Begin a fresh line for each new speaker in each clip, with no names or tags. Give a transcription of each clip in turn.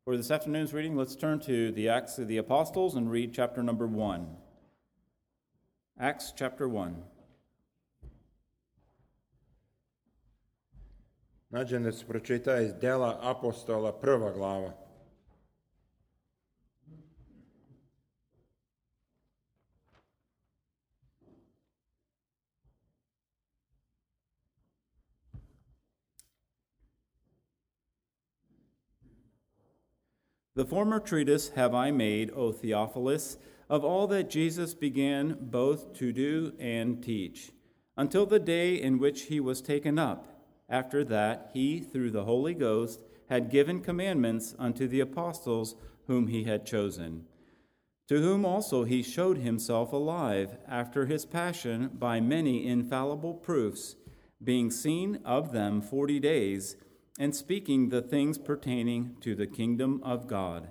For this afternoon's reading, let's turn to the Acts of the Apostles and read chapter number 1. Acts chapter 1.
Nađem da se pročita iz Dela apostola, 1. glava.
The former treatise have I made, O Theophilus, of all that Jesus began both to do and teach, until the day in which he was taken up. After that, he, through the Holy Ghost, had given commandments unto the apostles whom he had chosen, to whom also he showed himself alive after his passion by many infallible proofs, being seen of them 40 days, and speaking the things pertaining to the kingdom of God.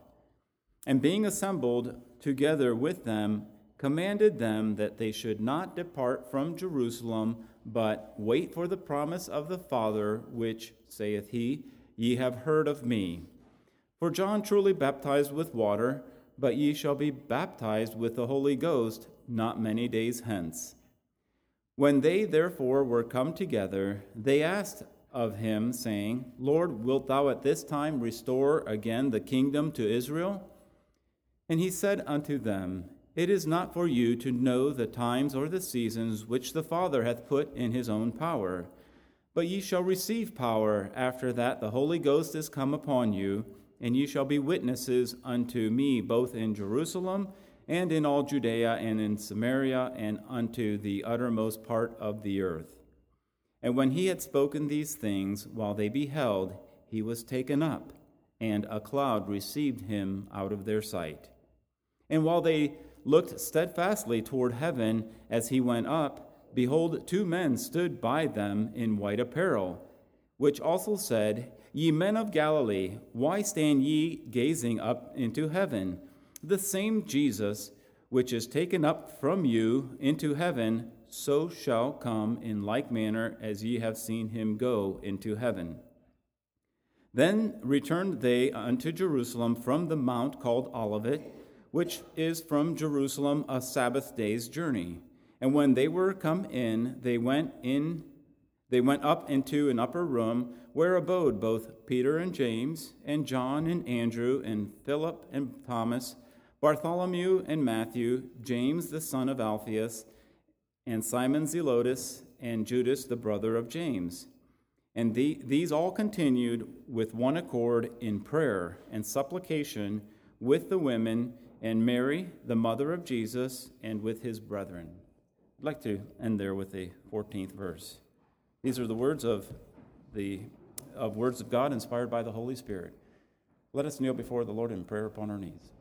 And being assembled together with them, commanded them that they should not depart from Jerusalem, but wait for the promise of the Father, which, saith he, ye have heard of me. For John truly baptized with water, but ye shall be baptized with the Holy Ghost not many days hence. When they therefore were come together, they asked of him, saying, Lord, wilt thou at this time restore again the kingdom to Israel? And he said unto them, It is not for you to know the times or the seasons which the Father hath put in his own power, but ye shall receive power after that the Holy Ghost is come upon you, and ye shall be witnesses unto me both in Jerusalem and in all Judea and in Samaria and unto the uttermost part of the earth. And when he had spoken these things, while they beheld, he was taken up, and a cloud received him out of their sight. And while they looked steadfastly toward heaven as he went up, behold, 2 men stood by them in white apparel, which also said, Ye men of Galilee, why stand ye gazing up into heaven? The same Jesus, which is taken up from you into heaven, so shall come in like manner as ye have seen him go into heaven. Then returned they unto Jerusalem from the mount called Olivet, which is from Jerusalem a Sabbath day's journey. And when they were come in, they went up into an upper room, where abode both Peter and James, and John and Andrew, and Philip and Thomas, Bartholomew and Matthew, James the son of Alphaeus, and Simon Zelotes, and Judas the brother of James. And these all continued with one accord in prayer and supplication with the women and Mary, the mother of Jesus, and with his brethren. I'd like to end there with the 14th verse. These are the words of God inspired by the Holy Spirit. Let us kneel before the Lord in prayer upon our knees.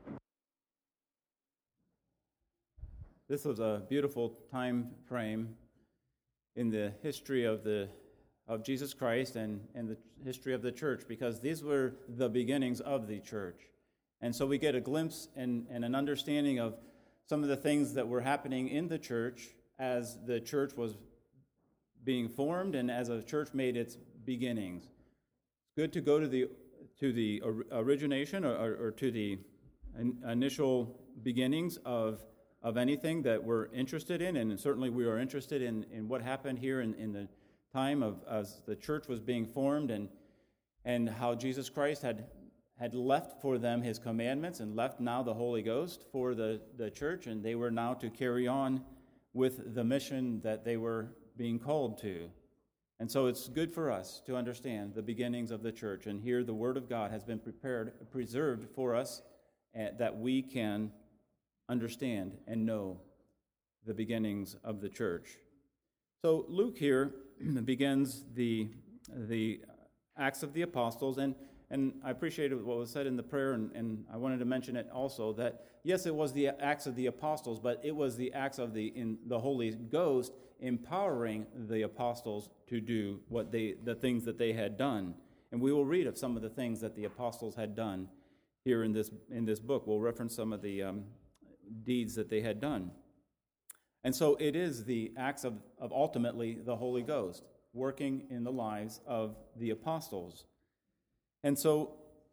This was a beautiful time frame in the history of Jesus Christ and the history of the church, because these were the beginnings of the church. And so we get a glimpse and an understanding of some of the things that were happening in the church as the church was being formed and as a church made its beginnings. It's good to go to the origination or to the initial beginnings of anything that we're interested in, and certainly we are interested in what happened here in the time of as the church was being formed, and how Jesus Christ had left for them his commandments and left now the Holy Ghost for the church, and they were now to carry on with the mission that they were being called to. And so it's good for us to understand the beginnings of the church, and here the Word of God has been preserved for us, that we can understand and know the beginnings of the church. So Luke here begins the Acts of the Apostles, and I appreciated what was said in the prayer, and I wanted to mention it also, that yes, it was the Acts of the Apostles, but it was the Acts of the Holy Ghost empowering the apostles to do the things that they had done. And we will read of some of the things that the apostles had done here in this book. We'll reference some of the deeds that they had done. And so it is the acts of ultimately the Holy Ghost working in the lives of the apostles. And so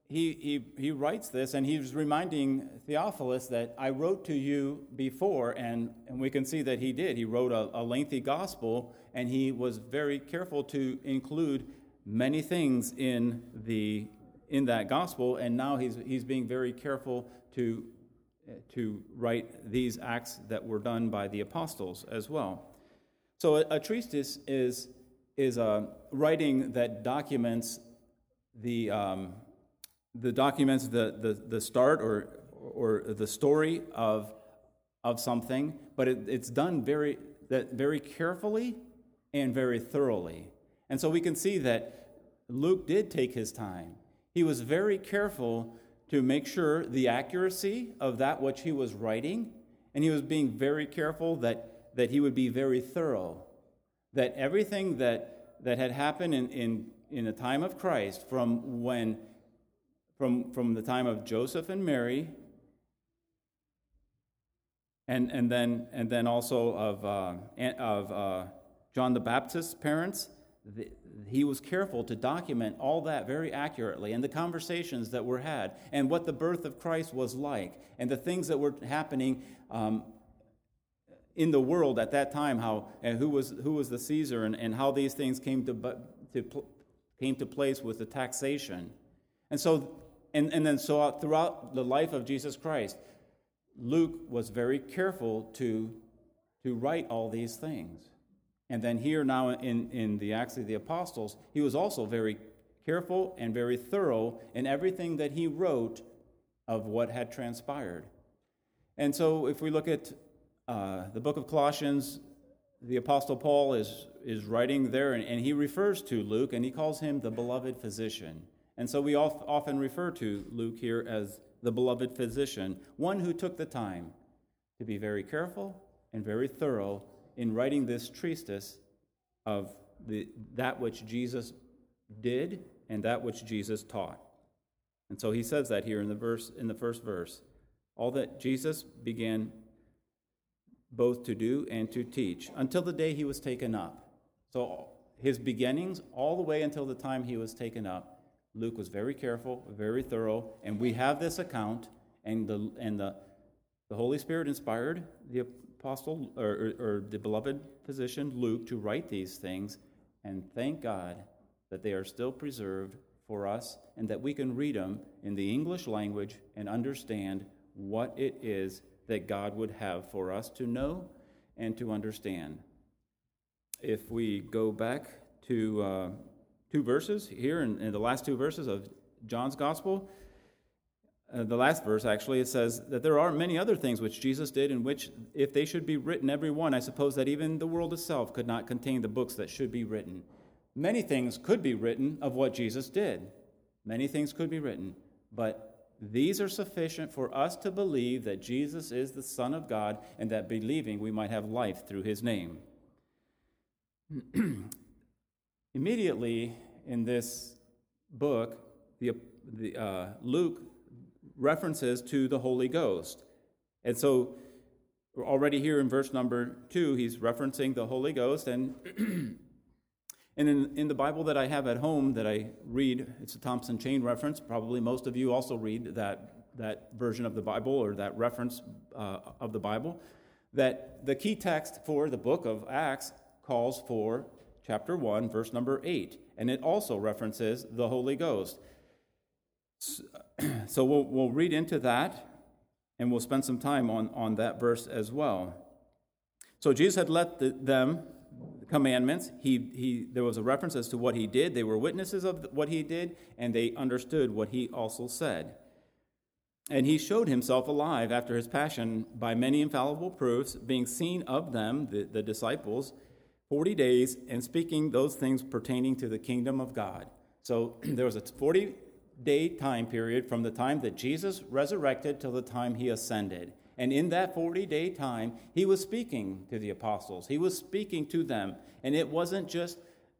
he writes this, and he's reminding Theophilus that I wrote to you before, and we can see that he did. He wrote a lengthy gospel, and he was very careful to include many things in that gospel, and now he's being very careful to write these acts that were done by the apostles as well. So a treatise is a writing that documents the start or the story of something, but it's done very carefully and very thoroughly. And so we can see that Luke did take his time. He was very careful to make sure the accuracy of that which he was writing, and he was being very careful that he would be very thorough, that everything that had happened in the time of Christ, from the time of Joseph and Mary, and then also of John the Baptist's parents, he was careful to document all that very accurately, and the conversations that were had, and what the birth of Christ was like, and the things that were happening in the world at that time, who was the Caesar, and how these things came to place with the taxation, and so throughout the life of Jesus Christ, Luke was very careful to write all these things. And then here now in the Acts of the Apostles, he was also very careful and very thorough in everything that he wrote of what had transpired. And so if we look at the book of Colossians, the Apostle Paul is writing there, and he refers to Luke, and he calls him the beloved physician. And so we often refer to Luke here as the beloved physician, one who took the time to be very careful and very thorough in writing this treatise of that which Jesus did and that which Jesus taught. And so he says that here in the first verse, all that Jesus began both to do and to teach until the day he was taken up. So his beginnings all the way until the time he was taken up, Luke was very careful, very thorough, and we have this account, and the Holy Spirit inspired the apostle or the beloved physician Luke to write these things, and thank God that they are still preserved for us, and that we can read them in the English language and understand what it is that God would have for us to know and to understand. If we go back to two verses here in the last two verses of John's Gospel, the last verse actually, it says that there are many other things which Jesus did, in which, if they should be written every one, I suppose that even the world itself could not contain the books that should be written. Many things could be written of what Jesus did. Many things could be written, but these are sufficient for us to believe that Jesus is the Son of God, and that believing we might have life through his name. Immediately in this book, Luke references to the Holy Ghost. And so already here in verse number 2, he's referencing the Holy Ghost. And in the Bible that I have at home that I read, it's a Thompson Chain reference. Probably most of you also read that version of the Bible, or that reference of the Bible, that the key text for the book of Acts calls for chapter 1, verse number 8. And it also references the Holy Ghost. So we'll read into that, and we'll spend some time on that verse as well. So Jesus had left them the commandments. There was a reference as to what he did. They were witnesses of what he did, and they understood what he also said. And he showed himself alive after his passion by many infallible proofs, being seen of them, the disciples, 40 days, and speaking those things pertaining to the kingdom of God. So there was a 40-day time period from the time that Jesus resurrected till the time he ascended. And in that 40-day time, he was speaking to the apostles. He was speaking to them. And it wasn't just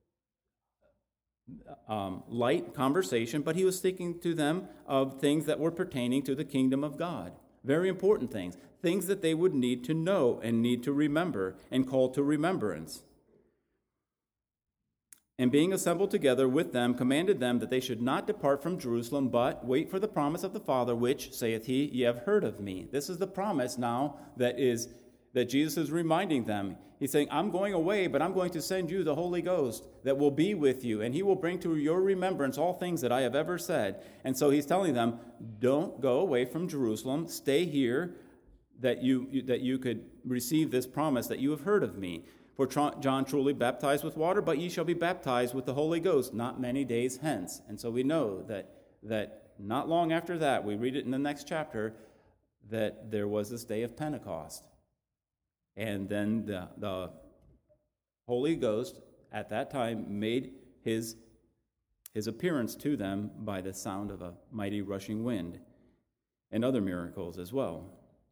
light conversation, but he was speaking to them of things that were pertaining to the kingdom of God. Very important things. Things that they would need to know and need to remember and call to remembrance. And being assembled together with them, commanded them that they should not depart from Jerusalem, but wait for the promise of the Father, which, saith he, ye have heard of me. This is the promise now that Jesus is reminding them. He's saying, I'm going away, but I'm going to send you the Holy Ghost that will be with you, and he will bring to your remembrance all things that I have ever said. And so he's telling them, don't go away from Jerusalem. Stay here that you could receive this promise that you have heard of me. For John truly baptized with water, but ye shall be baptized with the Holy Ghost not many days hence. And so we know that not long after that, we read it in the next chapter, that there was this day of Pentecost. And then the Holy Ghost at that time made his appearance to them by the sound of a mighty rushing wind, and other miracles as well.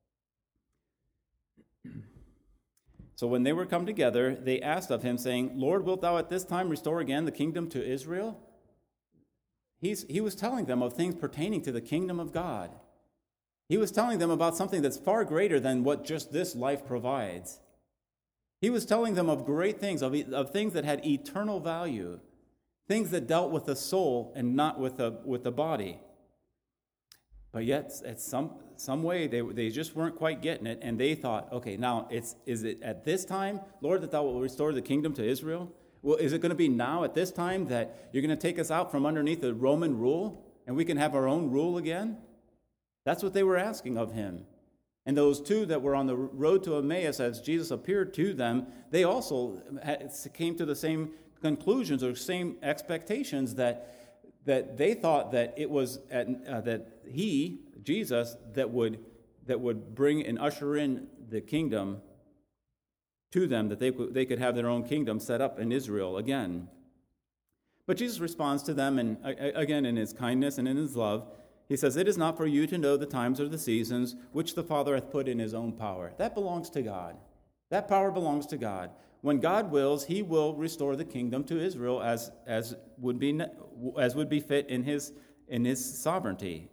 So when they were come together, they asked of him, saying, Lord, wilt thou at this time restore again the kingdom to Israel? He was telling them of things pertaining to the kingdom of God. He was telling them about something that's far greater than what just this life provides. He was telling them of great things, of things that had eternal value, things that dealt with the soul and not with the body. But yet, at some way, they just weren't quite getting it, and they thought, okay, now, is it at this time, Lord, that thou will restore the kingdom to Israel? Well, is it going to be now at this time that you're going to take us out from underneath the Roman rule, and we can have our own rule again? That's what they were asking of him. And those two that were on the road to Emmaus, as Jesus appeared to them, they also came to the same conclusions or same expectations that they thought that it was that he, Jesus, that would bring and usher in the kingdom to them, that they could have their own kingdom set up in Israel again. But Jesus responds to them, and again in his kindness and in his love, he says, it is not for you to know the times or the seasons which the Father hath put in his own power. That belongs to God. That power belongs to God. When God wills, he will restore the kingdom to Israel as would be fit in his sovereignty.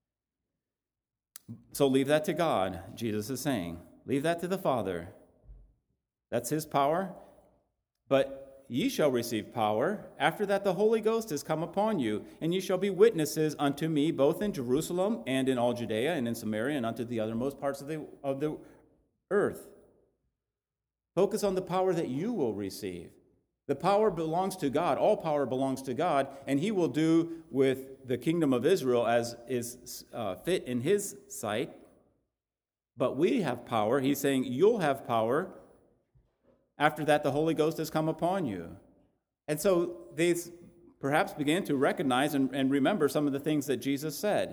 So leave that to God, Jesus is saying. Leave that to the Father. That's his power. But ye shall receive power. After that the Holy Ghost is come upon you, and ye shall be witnesses unto me, both in Jerusalem and in all Judea and in Samaria and unto the uttermost parts of the earth. Focus on the power that you will receive. The power belongs to God. All power belongs to God, and he will do with the kingdom of Israel as is fit in his sight. But we have power. He's saying you'll have power. After that, the Holy Ghost has come upon you. And so they perhaps began to recognize and remember some of the things that Jesus said.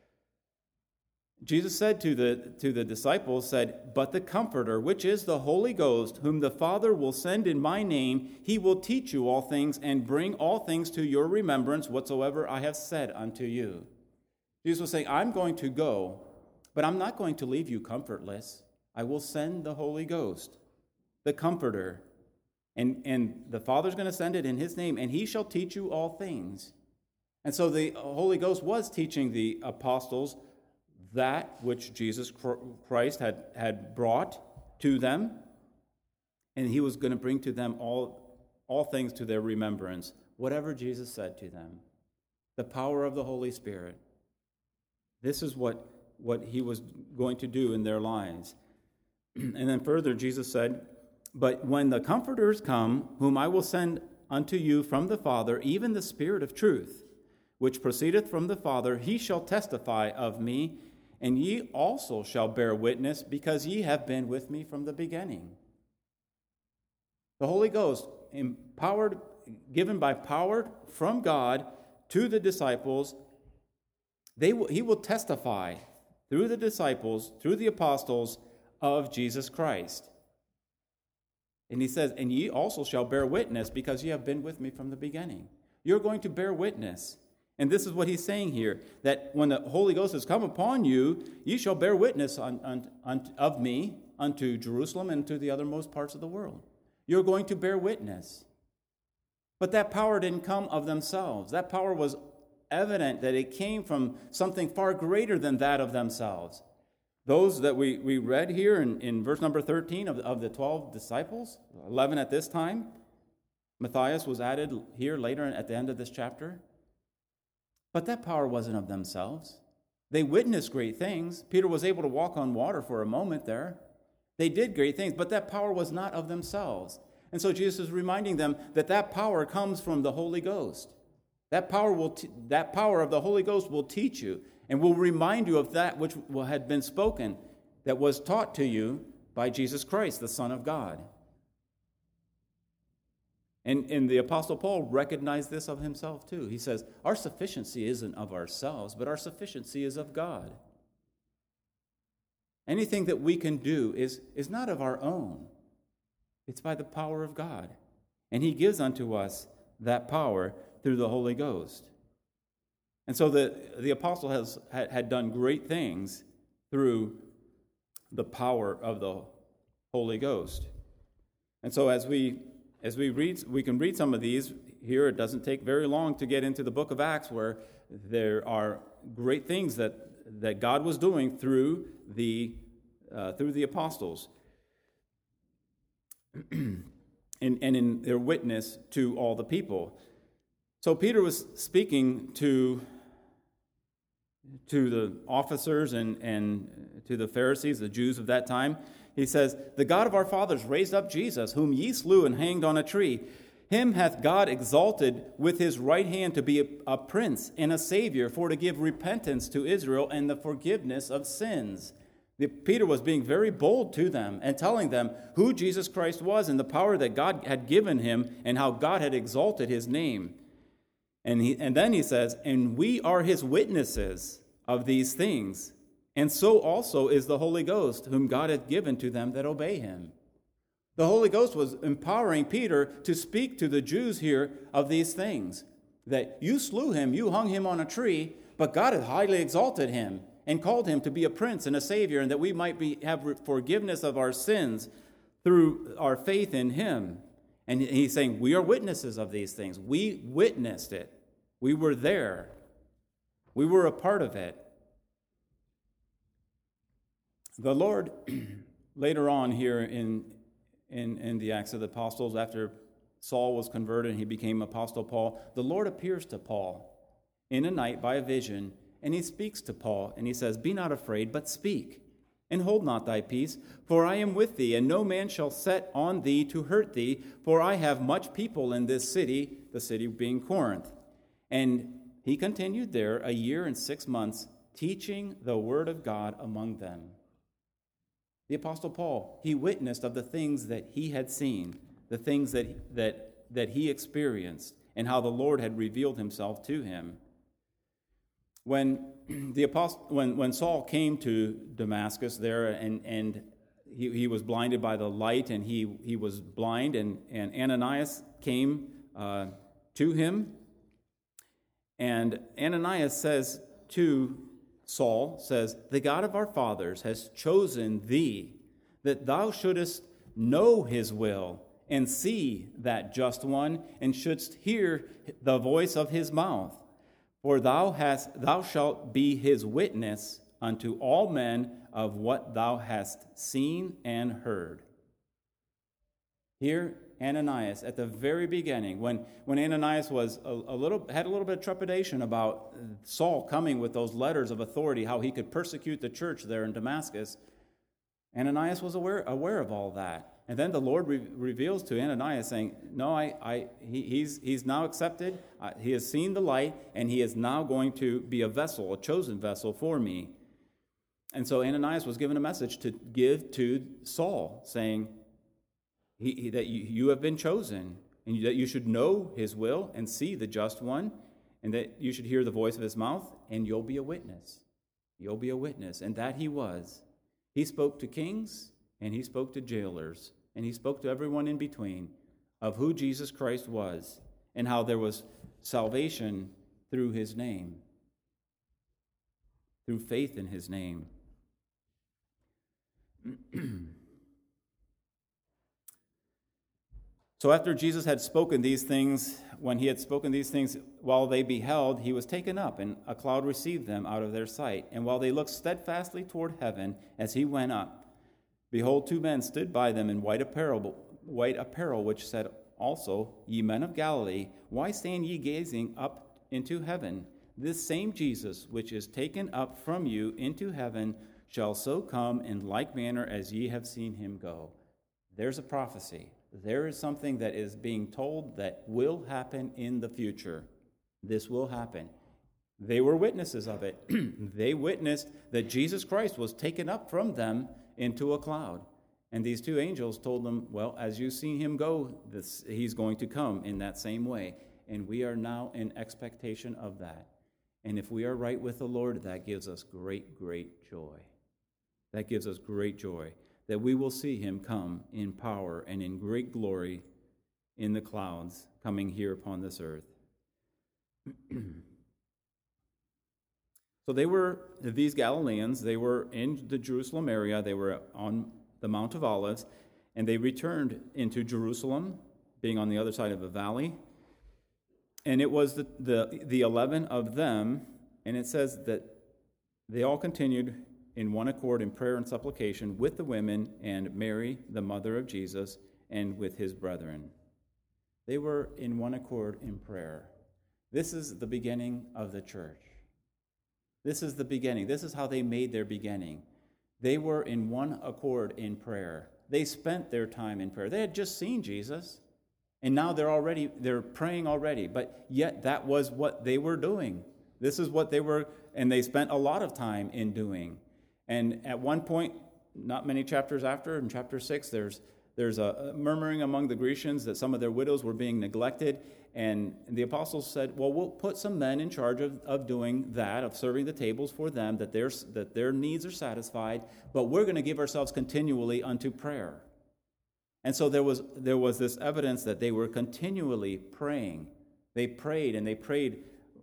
Jesus said to the disciples, but the Comforter, which is the Holy Ghost, whom the Father will send in my name, he will teach you all things and bring all things to your remembrance whatsoever I have said unto you. Jesus was saying, I'm going to go, but I'm not going to leave you comfortless. I will send the Holy Ghost, the Comforter, and the Father's going to send it in his name, and he shall teach you all things. And so the Holy Ghost was teaching the apostles that which Jesus Christ had brought to them, and he was going to bring to them all things to their remembrance, whatever Jesus said to them. The power of the Holy Spirit. This is what he was going to do in their lives. And then further, Jesus said, but when the Comforters come, whom I will send unto you from the Father, even the Spirit of truth, which proceedeth from the Father, he shall testify of me, and ye also shall bear witness, because ye have been with me from the beginning. The Holy Ghost, given by power from God to the disciples, he will testify through the disciples, through the apostles, of Jesus Christ. And he says, and ye also shall bear witness, because ye have been with me from the beginning. You're going to bear witness. And this is what he's saying here, that when the Holy Ghost has come upon you, ye shall bear witness of me unto Jerusalem and to the othermost parts of the world. You're going to bear witness. But that power didn't come of themselves. That power was evident that it came from something far greater than that of themselves. Those that we read here in verse number 13 of the 12 disciples, 11 at this time, Matthias was added here later at the end of this chapter. But that power wasn't of themselves. They witnessed great things. Peter was able to walk on water for a moment there. They did great things, but that power was not of themselves. And so Jesus is reminding them that power comes from the Holy Ghost. That power of the Holy Ghost will teach you and will remind you of that which had been spoken, that was taught to you by Jesus Christ, the Son of God. And the Apostle Paul recognized this of himself too. He says, our sufficiency isn't of ourselves, but our sufficiency is of God. Anything that we can do is not of our own. It's by the power of God. And he gives unto us that power through the Holy Ghost. And so the apostle had done great things through the power of the Holy Ghost. And so as we read, we can read some of these here. It doesn't take very long to get into the book of Acts, where there are great things that God was doing through the apostles, and in their witness to all the people. So Peter was speaking to the officers and to the Pharisees, the Jews of that time. He says, the God of our fathers raised up Jesus, whom ye slew and hanged on a tree. Him hath God exalted with his right hand to be a prince and a savior, for to give repentance to Israel and the forgiveness of sins. Peter was being very bold to them and telling them who Jesus Christ was and the power that God had given him and how God had exalted his name. And then he says, and we are his witnesses of these things. And so also is the Holy Ghost, whom God hath given to them that obey him. The Holy Ghost was empowering Peter to speak to the Jews here of these things. That you slew him, you hung him on a tree, but God hath highly exalted him and called him to be a prince and a savior, and that we might have forgiveness of our sins through our faith in him. And he's saying, we are witnesses of these things. We witnessed it. We were there. We were a part of it. The Lord, later on here in the Acts of the Apostles, after Saul was converted and he became Apostle Paul, the Lord appears to Paul in a night by a vision, and he speaks to Paul, and he says, be not afraid, but speak, and hold not thy peace, for I am with thee, and no man shall set on thee to hurt thee, for I have much people in this city, the city being Corinth. And he continued there 1 year and 6 months, teaching the word of God among them. The Apostle Paul, he witnessed of the things that he had seen, the things that he experienced, and how the Lord had revealed himself to him. When Saul came to Damascus there, and he was blinded by the light, and he was blind, and Ananias came to him, and Ananias says to Saul, the God of our fathers has chosen thee, that thou shouldest know his will, and see that just one, and shouldst hear the voice of his mouth. For thou shalt be his witness unto all men of what thou hast seen and heard. Here, Ananias, at the very beginning, when Ananias was had a little bit of trepidation about Saul coming with those letters of authority, how he could persecute the church there in Damascus, Ananias was aware of all that. And then the Lord reveals to Ananias, saying, no, he's now accepted, he has seen the light, and he is now going to be a vessel, a chosen vessel for me. And so Ananias was given a message to give to Saul, saying, that you have been chosen, and that you should know his will and see the just one, and that you should hear the voice of his mouth, and you'll be a witness. You'll be a witness. And that he was. He spoke to kings, and he spoke to jailers, and he spoke to everyone in between of who Jesus Christ was, and how there was salvation through his name, through faith in his name. So after Jesus had spoken these things, when he had spoken these things while they beheld, he was taken up, and a cloud received them out of their sight. And while they looked steadfastly toward heaven as he went up, behold, 2 men stood by them in white apparel, which said also, ye men of Galilee, why stand ye gazing up into heaven? This same Jesus, which is taken up from you into heaven, shall so come in like manner as ye have seen him go. There's a prophecy. There is something that is being told that will happen in the future. This will happen. They were witnesses of it. They witnessed that Jesus Christ was taken up from them into a cloud. And these two angels told them, well, as you've seen him go, he's going to come in that same way. And we are now in expectation of that. And if we are right with the Lord, that gives us great, great joy. That gives us great joy that we will see him come in power and in great glory in the clouds coming here upon this earth. So these Galileans, they were in the Jerusalem area. They were on the Mount of Olives, and they returned into Jerusalem, being on the other side of a valley. And it was the 11 of them, and it says that they all continued in one accord in prayer and supplication with the women and Mary, the mother of Jesus, and with his brethren. They were in one accord in prayer. This is the beginning of the church. This is the beginning. This is how they made their beginning. They were in one accord in prayer. They spent their time in prayer. They had just seen Jesus, and now they're praying already, but yet that was what they were doing. This is what they were, and they spent a lot of time in doing. And at one point, not many chapters after, in chapter 6, there's a murmuring among the Grecians that some of their widows were being neglected, and the apostles said, well, we'll put some men in charge of doing that, of serving the tables for them, that their needs are satisfied, but we're going to give ourselves continually unto prayer. And so there was this evidence that they were continually praying. They prayed, and they prayed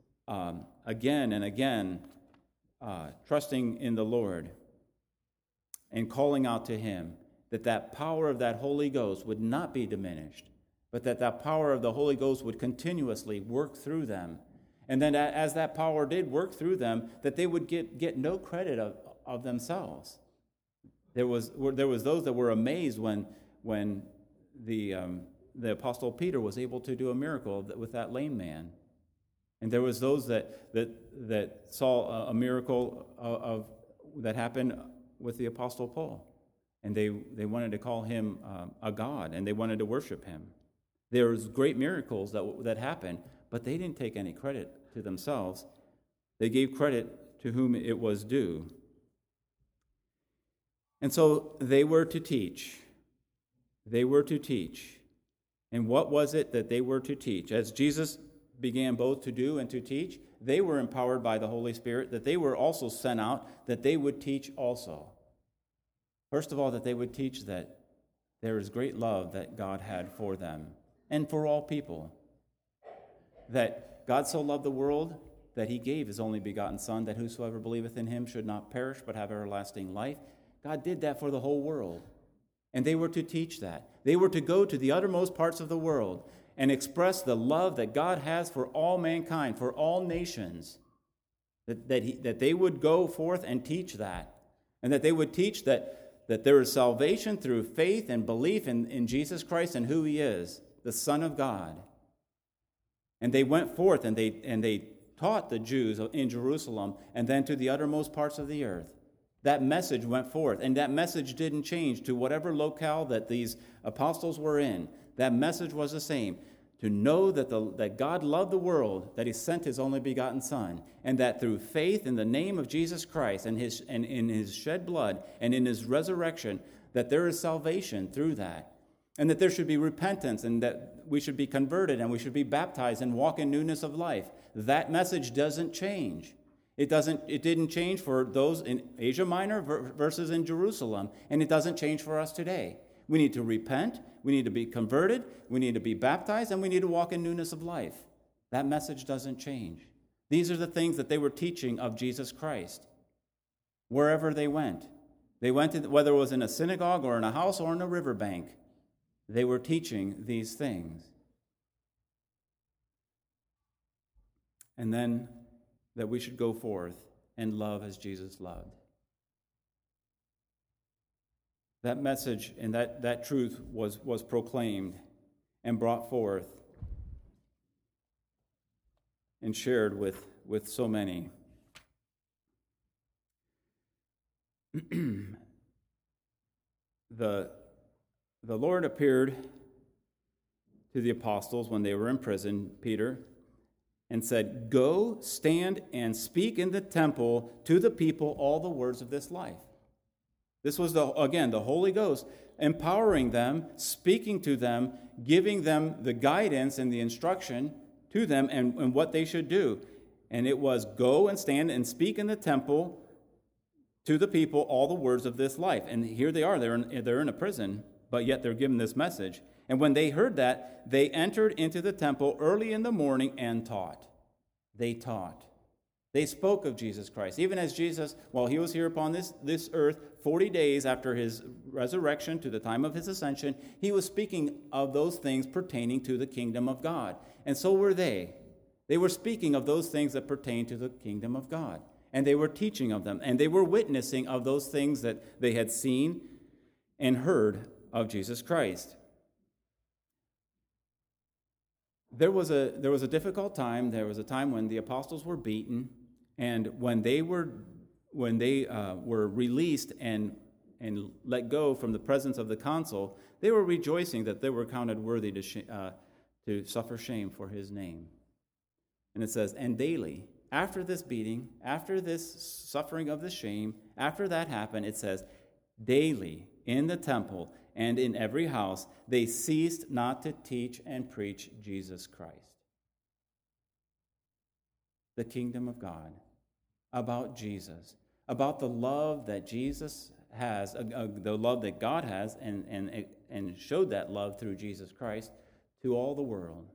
again and again, trusting in the Lord and calling out to him, that power of that Holy Ghost would not be diminished, but that power of the Holy Ghost would continuously work through them. And then as that power did work through them, that they would get no credit of themselves. There was those that were amazed when the Apostle Peter was able to do a miracle with that lame man. And there was those that saw a miracle that happened with the Apostle Paul. And they wanted to call him a god, and they wanted to worship him. There was great miracles that happened, but they didn't take any credit to themselves. They gave credit to whom it was due. And so they were to teach. They were to teach. And what was it that they were to teach? As Jesus began both to do and to teach, they were empowered by the Holy Spirit, that they were also sent out, that they would teach also. First of all, that they would teach that there is great love that God had for them and for all people. That God so loved the world that he gave his only begotten Son, that whosoever believeth in him should not perish but have everlasting life. God did that for the whole world. And they were to teach that. They were to go to the uttermost parts of the world and express the love that God has for all mankind, for all nations. That they would go forth and teach that. And that they would teach that there is salvation through faith and belief in Jesus Christ and who he is, the Son of God. And they went forth and they taught the Jews in Jerusalem and then to the uttermost parts of the earth. That message went forth, and that message didn't change to whatever locale that these apostles were in. That message was the same, to know that God loved the world, that he sent his only begotten Son, and that through faith in the name of Jesus Christ and in his shed blood and in his resurrection, that there is salvation through that, and that there should be repentance, and that we should be converted, and we should be baptized and walk in newness of life. That message doesn't change. It didn't change for those in Asia Minor versus in Jerusalem, and it doesn't change for us today. We need to repent, we need to be converted, we need to be baptized, and we need to walk in newness of life. That message doesn't change. These are the things that they were teaching of Jesus Christ wherever they went. They went, whether it was in a synagogue or in a house or in a riverbank, they were teaching these things. And then that we should go forth and love as Jesus loved. That message and that truth was proclaimed. and brought forth and shared with so many. The Lord appeared to the apostles when they were in prison, Peter, and said, "Go, stand, and speak in the temple to the people all the words of this life." This was, the Holy Ghost empowering them, speaking to them, giving them the guidance and the instruction to them and what they should do. And it was, go and stand and speak in the temple to the people all the words of this life. And here they are, they're in a prison, but yet they're given this message. And when they heard that, they entered into the temple early in the morning and taught. They taught. They spoke of Jesus Christ. Even as Jesus, while he was here upon this earth, 40 days after his resurrection to the time of his ascension, he was speaking of those things pertaining to the kingdom of God. And so were they. They were speaking of those things that pertain to the kingdom of God. And they were teaching of them. And they were witnessing of those things that they had seen and heard of Jesus Christ. There was a difficult time. There was a time when the apostles were beaten, and when they were released and let go from the presence of the council, they were rejoicing that they were counted worthy to suffer shame for his name. And it says, and daily, after this beating, after this suffering of the shame, after that happened, it says, daily in the temple and in every house, they ceased not to teach and preach Jesus Christ. The kingdom of God, about Jesus, about the love that Jesus has, the love that God has, and showed that love through Jesus Christ to all the world.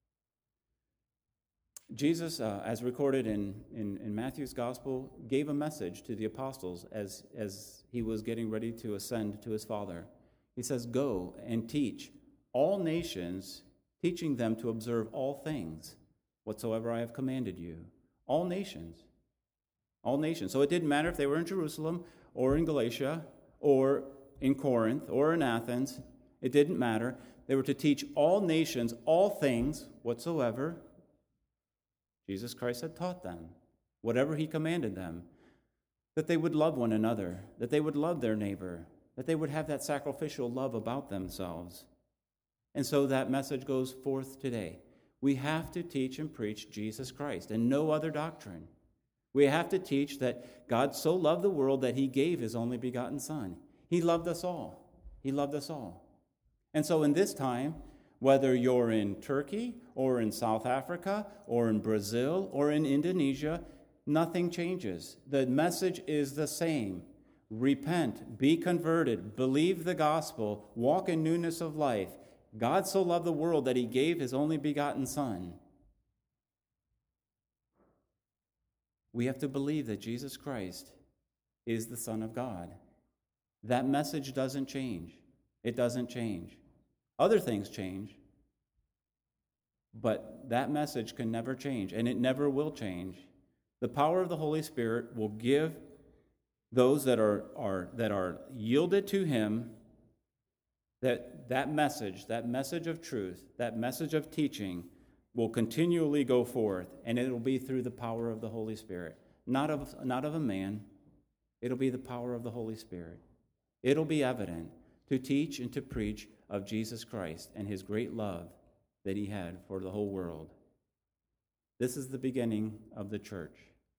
Jesus, as recorded in Matthew's gospel, gave a message to the apostles as he was getting ready to ascend to his Father. He says, go and teach all nations, teaching them to observe all things whatsoever I have commanded you. All nations. All nations. So it didn't matter if they were in Jerusalem or in Galatia or in Corinth or in Athens. It didn't matter. They were to teach all nations all things whatsoever Jesus Christ had taught them, whatever he commanded them, that they would love one another, that they would love their neighbor, that they would have that sacrificial love about themselves. And so that message goes forth today. We have to teach and preach Jesus Christ and no other doctrine. We have to teach that God so loved the world that he gave his only begotten Son. He loved us all. He loved us all. And so in this time, whether you're in Turkey or in South Africa or in Brazil or in Indonesia, nothing changes. The message is the same. Repent, be converted, believe the gospel, walk in newness of life. God so loved the world that he gave his only begotten Son. We have to believe that Jesus Christ is the Son of God. That message doesn't change. It doesn't change. Other things change, but that message can never change, and it never will change. The power of the Holy Spirit will give those that are yielded to him that message of truth, that message of teaching will continually go forth, and it will be through the power of the Holy Spirit, not of a man. It'll be the power of the Holy Spirit. It'll be evident to teach and to preach of Jesus Christ and his great love that he had for the whole world. This is the beginning of the church.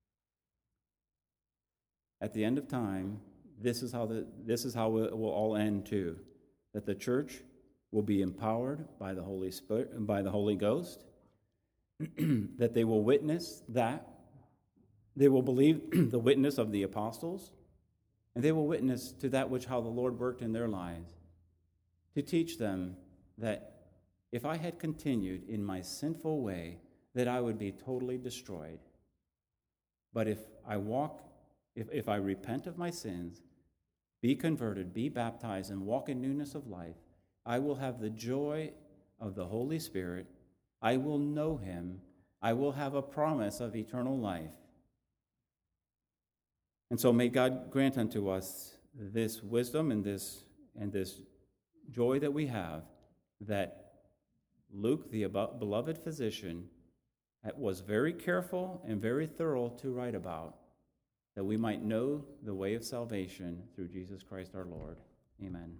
At the end of time, this is how it will all end too. That the church will be empowered by the Holy Spirit, by the Holy Ghost, that they will witness that. They will believe the witness of the apostles, and they will witness to that which how the Lord worked in their lives, to teach them that if I had continued in my sinful way, that I would be totally destroyed. But if I repent of my sins, be converted, be baptized, and walk in newness of life, I will have the joy of the Holy Spirit. I will know him. I will have a promise of eternal life. And so may God grant unto us this wisdom and this joy that we have, that Luke, the beloved physician, was very careful and very thorough to write about, that we might know the way of salvation through Jesus Christ our Lord. Amen.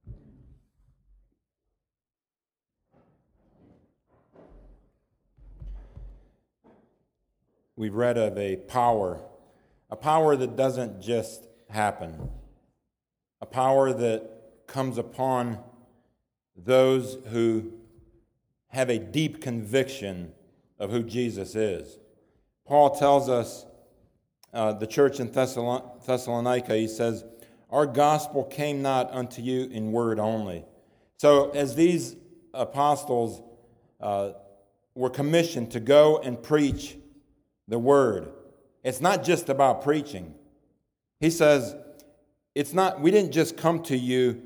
We've read of a power that doesn't just happen, a power that comes upon those who have a deep conviction of who Jesus is. Paul tells us, the church in Thessalonica, he says, "Our gospel came not unto you in word only." So as these apostles were commissioned to go and preach the word, it's not just about preaching. He says, we didn't just come to you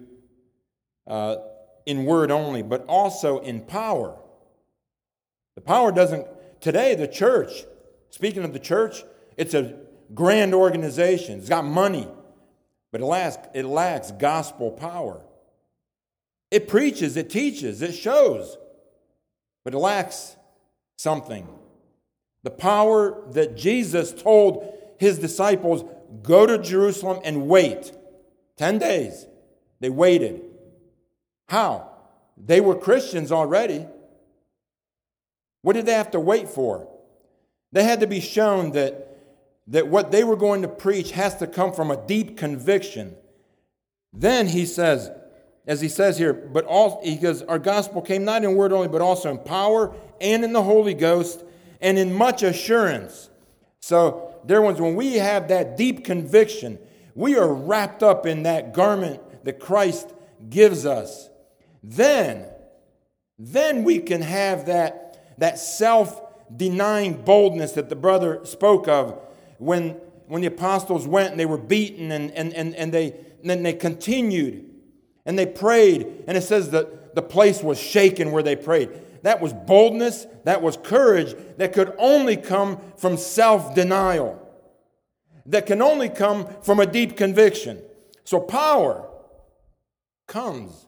in word only, but also in power. The power doesn't, today the church, speaking of the church, it's a grand organization. It's got money, but it lacks gospel power. It preaches, it teaches, it shows, but it lacks something. The power that Jesus told his disciples, go to Jerusalem and wait. 10 days. They waited. How? They were Christians already. What did they have to wait for? They had to be shown that what they were going to preach has to come from a deep conviction. Then he says, as he says here, he goes, our gospel came not in word only, but also in power and in the Holy Ghost and in much assurance. So, dear ones, when we have that deep conviction, we are wrapped up in that garment that Christ gives us. Then we can have that self-denying boldness that the brother spoke of when the apostles went and they were beaten and they continued and they prayed, and it says that the place was shaken where they prayed. That was boldness, that was courage that could only come from self-denial, that can only come from a deep conviction. So power comes,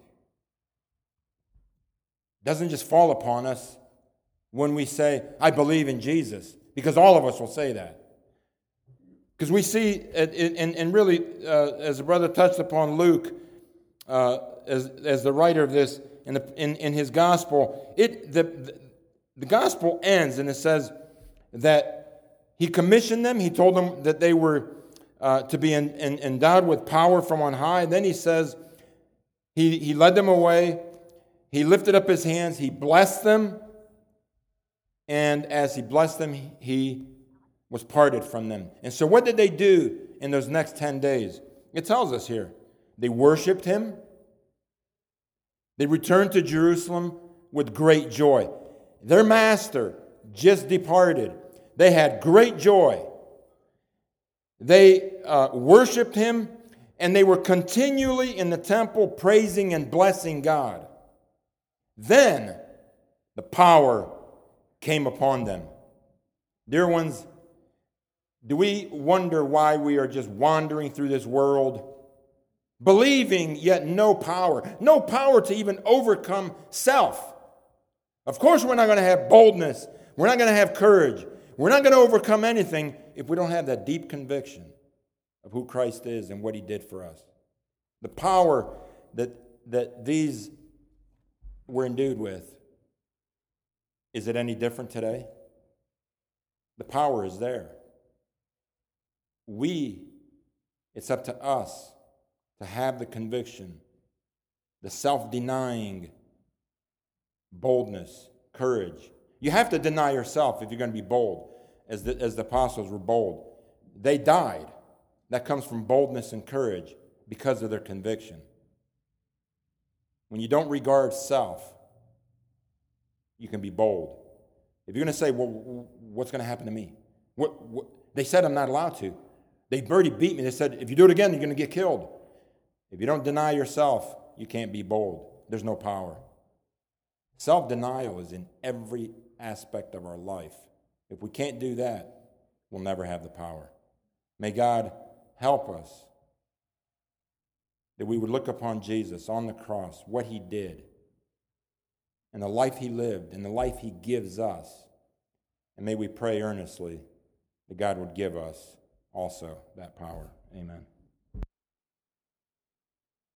doesn't just fall upon us when we say, I believe in Jesus, because all of us will say that. Because we see, and really, as the brother touched upon Luke, as the writer of this, in his gospel, the gospel ends, and it says that he commissioned them. He told them that they were to be endowed with power from on high. And then he says he led them away. He lifted up his hands. He blessed them. And as he blessed them, he was parted from them. And so what did they do in those next 10 days? It tells us here. They worshiped him. They returned to Jerusalem with great joy. Their master just departed. They had great joy. They worshiped him, and they were continually in the temple praising and blessing God. Then the power came upon them. Dear ones, do we wonder why we are just wandering through this world, believing yet no power to even overcome self? Of course we're not going to have boldness. We're not going to have courage. We're not going to overcome anything if we don't have that deep conviction of who Christ is and what he did for us. The power that these were endued with, is it any different today? The power is there. It's up to us to have the conviction, the self-denying boldness, courage. You have to deny yourself if you're going to be bold, as the apostles were bold. They died. That comes from boldness and courage because of their conviction. When you don't regard self, you can be bold. If you're going to say, well, what's going to happen to me? What? They said I'm not allowed to. They already beat me. They said, if you do it again, you're going to get killed. If you don't deny yourself, you can't be bold. There's no power. Self-denial is in every aspect of our life. If we can't do that, we'll never have the power. May God help us that we would look upon Jesus on the cross, what he did, and the life he lived and the life he gives us. And may we pray earnestly that God would give us also that power. Amen.